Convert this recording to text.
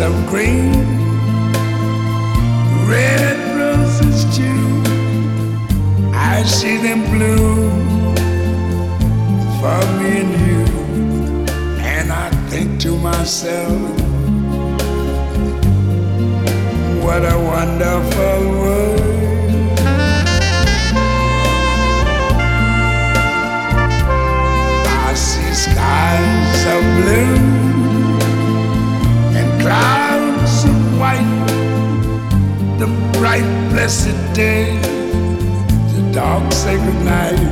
of green, red roses too. I see them bloom for me and you, and I think to myself, what a wonderful world. I see skies of blue and clouds of white, the bright blessed day, the dark sacred night.